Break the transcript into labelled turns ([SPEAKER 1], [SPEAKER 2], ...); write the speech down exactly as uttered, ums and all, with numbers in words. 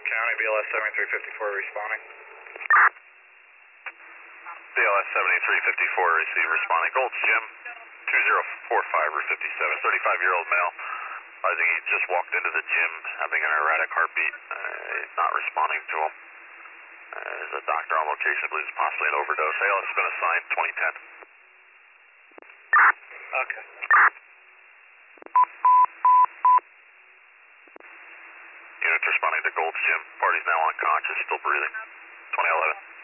[SPEAKER 1] County, B L S seventy-three fifty-four responding.
[SPEAKER 2] B L S seventy-three fifty-four, receive responding. Gold's Gym, two zero four five or fifty-seven, thirty-five-year-old male. I think he just walked into the gym having an erratic heartbeat. Uh, he's not responding to him. Uh, there's a doctor on location, believes possibly an overdose. A L S has been assigned, twenty ten.
[SPEAKER 1] Okay.
[SPEAKER 2] Units responding to Gold's Gym. Party's now unconscious, still breathing. twenty eleven.